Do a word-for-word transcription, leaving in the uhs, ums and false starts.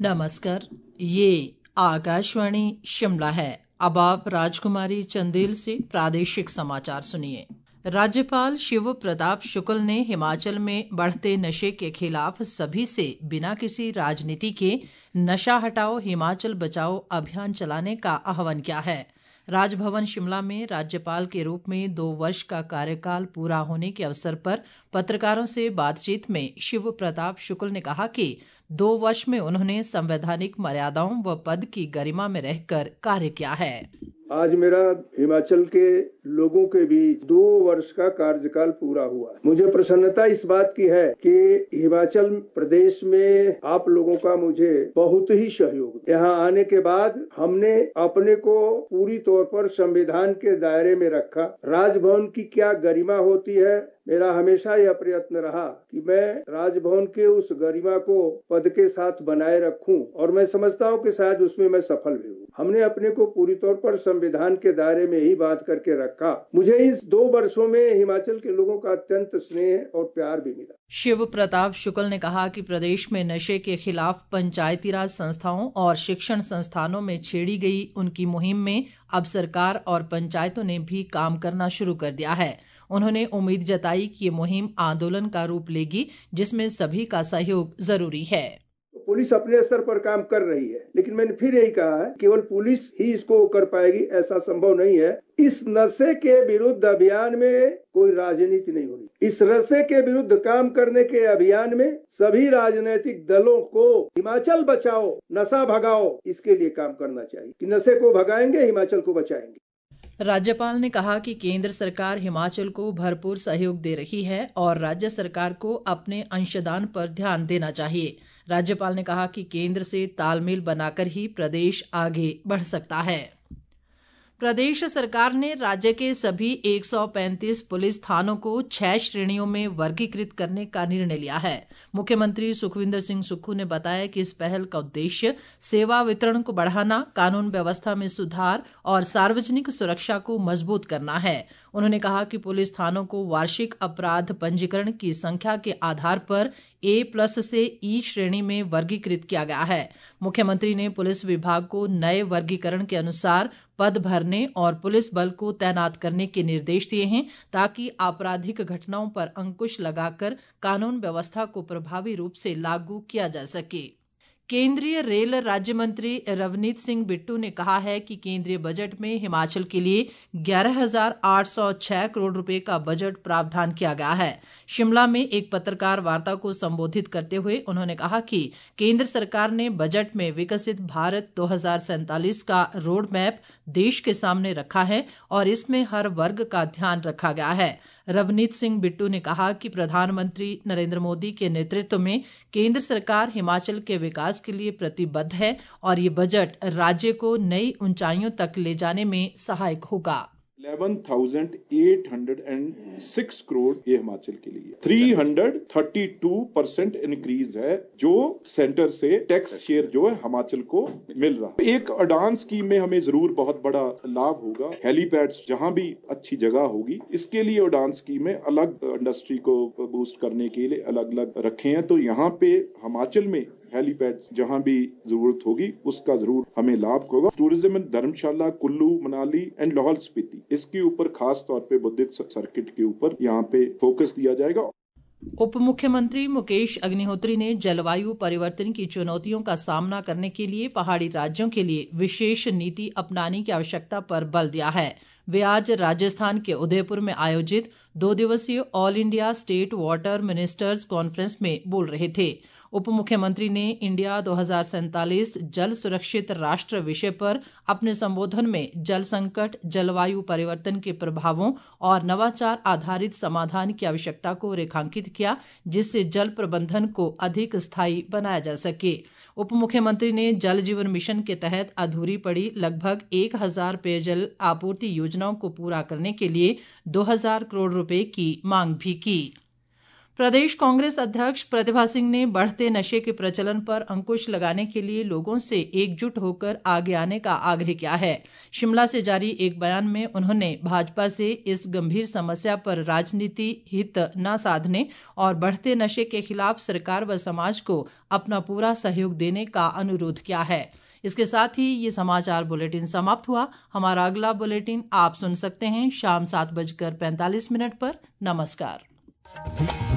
नमस्कार, ये आकाशवाणी शिमला है। अब आप राजकुमारी चंदेल से प्रादेशिक समाचार सुनिए। राज्यपाल शिव प्रताप शुक्ल ने हिमाचल में बढ़ते नशे के खिलाफ सभी से बिना किसी राजनीति के नशा हटाओ हिमाचल बचाओ अभियान चलाने का आह्वान किया है। राजभवन शिमला में राज्यपाल के रूप में दो वर्ष का कार्यकाल पूरा होने के अवसर पर पत्रकारों से बातचीत में शिव प्रताप शुक्ल ने कहा कि दो वर्ष में उन्होंने संवैधानिक मर्यादाओं व पद की गरिमा में रहकर कार्य किया है। आज मेरा हिमाचल के लोगों के बीच दो वर्ष का कार्यकाल पूरा हुआ। मुझे प्रसन्नता इस बात की है कि हिमाचल प्रदेश में आप लोगों का मुझे बहुत ही सहयोग। यहाँ आने के बाद हमने अपने को पूरी तौर पर संविधान के दायरे में रखा। राजभवन की क्या गरिमा होती है, मेरा हमेशा यह प्रयत्न रहा कि मैं राजभवन के उस गरिमा को पद के साथ बनाए रखूं और मैं समझता हूं कि शायद उसमें मैं सफल भी हूं। हमने अपने को पूरी तौर पर संविधान के दायरे में ही बात करके रखा। मुझे इस दो वर्षों में हिमाचल के लोगों का अत्यंत स्नेह और प्यार भी मिला। शिव प्रताप शुक्ल ने कहा कि प्रदेश में नशे के खिलाफ पंचायती राज संस्थाओं और शिक्षण संस्थानों में छेड़ी गई उनकी मुहिम में अब सरकार और पंचायतों ने भी काम करना शुरू कर दिया है। उन्होंने उम्मीद जताई कि ये मुहिम आंदोलन का रूप लेगी, जिसमें सभी का सहयोग जरूरी है। पुलिस अपने स्तर पर काम कर रही है, लेकिन मैंने फिर यही कहा है, केवल पुलिस ही इसको कर पाएगी ऐसा संभव नहीं है। इस नशे के विरुद्ध अभियान में कोई राजनीति नहीं होनी। इस नशे के विरुद्ध काम करने के अभियान में सभी राजनीतिक दलों को हिमाचल बचाओ नशा भगाओ इसके लिए काम करना चाहिए कि नशे को भगाएंगे, हिमाचल को बचाएंगे। राज्यपाल ने कहा कि केंद्र सरकार हिमाचल को भरपूर सहयोग दे रही है और राज्य सरकार को अपने अंशदान पर ध्यान देना चाहिए। राज्यपाल ने कहा कि केंद्र से तालमेल बनाकर ही प्रदेश आगे बढ़ सकता है। प्रदेश सरकार ने राज्य के सभी एक सौ पैंतीस पुलिस थानों को छह श्रेणियों में वर्गीकृत करने का निर्णय लिया है। मुख्यमंत्री सुखविंदर सिंह सुक्खू ने बताया कि इस पहल का उद्देश्य सेवा वितरण को बढ़ाना, कानून व्यवस्था में सुधार और सार्वजनिक सुरक्षा को मजबूत करना है। उन्होंने कहा कि पुलिस थानों को वार्षिक अपराध पंजीकरण की संख्या के आधार पर ए प्लस से ई श्रेणी में वर्गीकृत किया गया है। मुख्यमंत्री ने पुलिस विभाग को नए वर्गीकरण के अनुसार पद भरने और पुलिस बल को तैनात करने के निर्देश दिए हैं, ताकि आपराधिक घटनाओं पर अंकुश लगाकर कानून व्यवस्था को प्रभावी रूप से लागू किया जा सके। केंद्रीय रेल राज्य मंत्री रवनीत सिंह बिट्टू ने कहा है कि केंद्रीय बजट में हिमाचल के लिए ग्यारह हजार आठ सौ छह करोड़ रुपए का बजट प्रावधान किया गया है। शिमला में एक पत्रकार वार्ता को संबोधित करते हुए उन्होंने कहा कि केंद्र सरकार ने बजट में विकसित भारत दो हजार सैंतालीस का रोड मैप देश के सामने रखा है और इसमें हर वर्ग का ध्यान रखा गया है। रवनीत सिंह बिट्टू ने कहा कि प्रधानमंत्री नरेंद्र मोदी के नेतृत्व में केंद्र सरकार हिमाचल के विकास के लिए प्रतिबद्ध है और ये बजट राज्य को नई ऊंचाइयों तक ले जाने में सहायक होगा। ग्यारह हज़ार आठ सौ छह करोड़ ये हिमाचल के लिए तीन सौ बत्तीस परसेंट इंक्रीज है जो सेंटर से टैक्स शेयर जो है हिमाचल को मिल रहा है। एक अडान स्कीम में हमें जरूर बहुत बड़ा लाभ होगा। हेलीपैड्स जहां भी अच्छी जगह होगी इसके लिए अडान स्कीम में अलग इंडस्ट्री को बूस्ट करने के लिए अलग अलग रखे हैं, तो यहाँ पे हिमाचल में हेलीपैड्स जहां भी जरूरत होगी उसका जरूर हमें लाभ होगा। टूरिज्म में धर्मशाला, कुल्लू, मनाली एंड लाहौल स्पीति इसके ऊपर खास तौर पे बुद्धिस्ट सर्किट के ऊपर यहाँ पे फोकस दिया जाएगा। उप मुख्यमंत्री मुकेश अग्निहोत्री ने जलवायु परिवर्तन की चुनौतियों का सामना करने के लिए पहाड़ी राज्यों के लिए विशेष नीति अपनाने की आवश्यकता पर बल दिया है। वे आज राजस्थान के उदयपुर में आयोजित दो दिवसीय All India State Water Ministers Conference में बोल रहे थे। उप मुख्यमंत्री ने इंडिया दो हजार सैंतालीस जल सुरक्षित राष्ट्र विषय पर अपने संबोधन में जल संकट, जलवायु परिवर्तन के प्रभावों और नवाचार आधारित समाधान की आवश्यकता को रेखांकित किया, जिससे जल प्रबंधन को अधिक स्थायी बनाया जा सके। उप मुख्यमंत्री ने जल जीवन मिशन के तहत अधूरी पड़ी लगभग एक हजार पेयजल आपूर्ति योजनाओं को पूरा करने के लिए दो हजार करोड़ रुपए की मांग भी की। प्रदेश कांग्रेस अध्यक्ष प्रतिभा सिंह ने बढ़ते नशे के प्रचलन पर अंकुश लगाने के लिए लोगों से एकजुट होकर आगे आने का आग्रह किया है। शिमला से जारी एक बयान में उन्होंने भाजपा से इस गंभीर समस्या पर राजनीति हित न साधने और बढ़ते नशे के खिलाफ सरकार व समाज को अपना पूरा सहयोग देने का अनुरोध किया है। इसके साथ ही ये समाचार बुलेटिन समाप्त हुआ। हमारा अगला बुलेटिन आप सुन सकते हैं शाम सात बजकर पैंतालीस मिनट पर। नमस्कार।